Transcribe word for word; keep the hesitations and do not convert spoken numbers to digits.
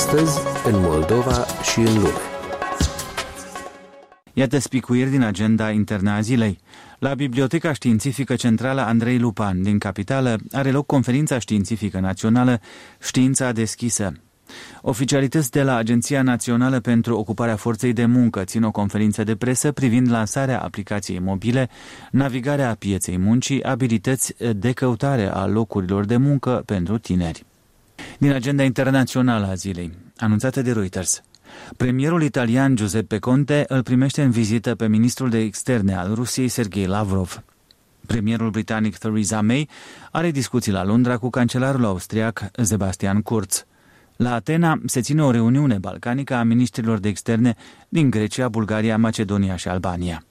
Astăzi, în Moldova și în lume. Iată spicuiri din agenda internă a zilei. La Biblioteca Științifică Centrală Andrei Lupan din capitală are loc conferința științifică națională Știința deschisă. Oficialități de la Agenția Națională pentru Ocuparea Forței de Muncă țin o conferință de presă privind lansarea aplicației mobile, navigarea pieței muncii, abilități de căutare a locurilor de muncă pentru tineri. Din agenda internațională a zilei, anunțată de Reuters, premierul italian Giuseppe Conte îl primește în vizită pe ministrul de externe al Rusiei Sergei Lavrov. Premierul britanic Theresa May are discuții la Londra cu cancelarul austriac Sebastian Kurz. La Atena se ține o reuniune balcanică a ministrilor de externe din Grecia, Bulgaria, Macedonia și Albania.